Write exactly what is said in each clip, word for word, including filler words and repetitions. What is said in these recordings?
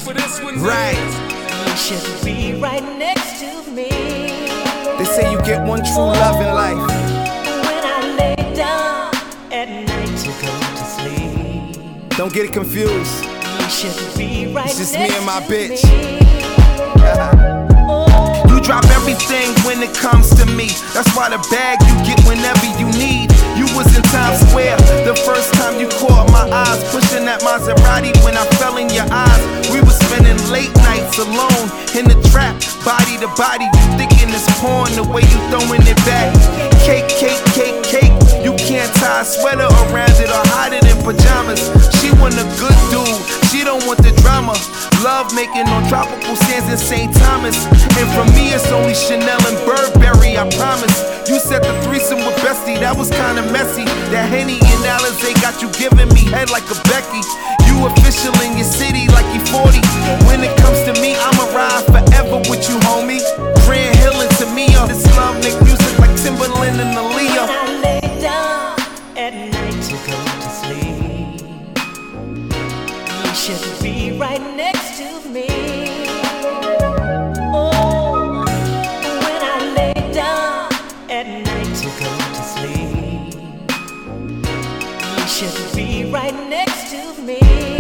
for this one. Right. You should be right next to me. They say you get one true love in life. When I lay down at night to go to sleep. Don't get it confused. You should be right It's just next me and my to bitch. me. Oh. You drop everything when it comes to me. That's why the bag you get whenever you need. You was in Times Square the first time you caught my eyes, pushing that Maserati when I fell in your eyes. We was spending late nights alone in the trap, body to body. You thinking it's porn the way you throwing it back. Cake, cake, cake, cake. You can't tie a sweater around it or hide it in pajamas. She want a good dude, she don't want the drama. Love making on tropical sands in Saint Thomas. And for me it's only Chanel and Burberry, I promise. You said the threesome with Bestie, that was kinda messy. That Henny and Alizé got you giving me head like a Becky. You official in your city like you forty. When it comes to me, I'ma ride forever with you, homie. Grand Hill and Tamia, this love make music like Timberland and Aaliyah. When I lay down at night to go to sleep, you should be right next to me. Oh, when I lay down at night to go to sleep, you should be right next to me.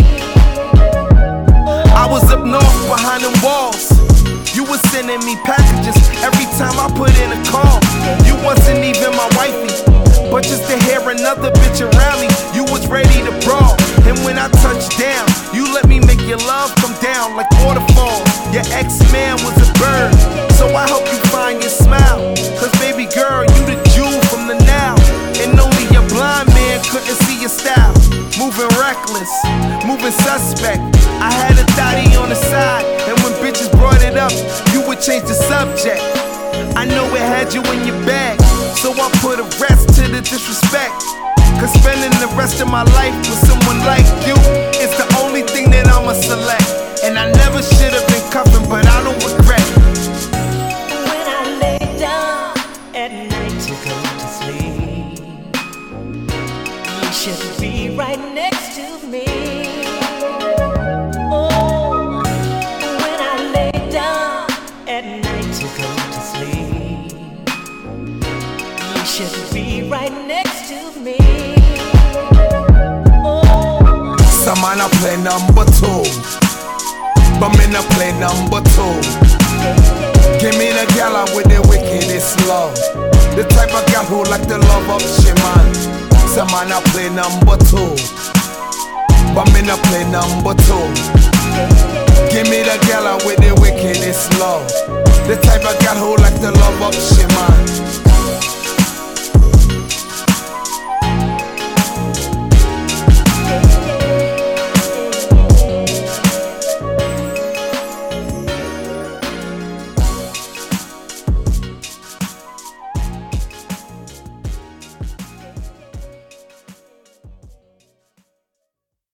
I was up north behind them walls. You was sending me packages every time I put in a call. You wasn't even my wifey, but just to hear another bitch around me, you was ready to brawl. And when I touched down, you let me make your love come down like waterfalls. Your ex-man was a bird, so I hope you find your smile. Cause baby girl, you the jewel from the now. And only your blind man couldn't see your style. Moving reckless, moving suspect. I had a thotty on the side, and when bitches brought it up, you would change the subject. I know it had you in your bag, so I put a rest to the disrespect. Cause spending the rest of my life with someone like you is the only thing that I'ma select. And I never should've been cuffing, but I don't regret. When I lay down at night to go to sleep, you should be right next to me. Oh, when I lay down at night to go to sleep, you should be right next to me. Oh. Some man I play number two, but me not play number two. Give me the gal with the wickedest love, the type of gal who like the love of she man. Some man I play number two, but me not play number two. Give me the gal with the wickedest love, the type of gal who like the love of she man.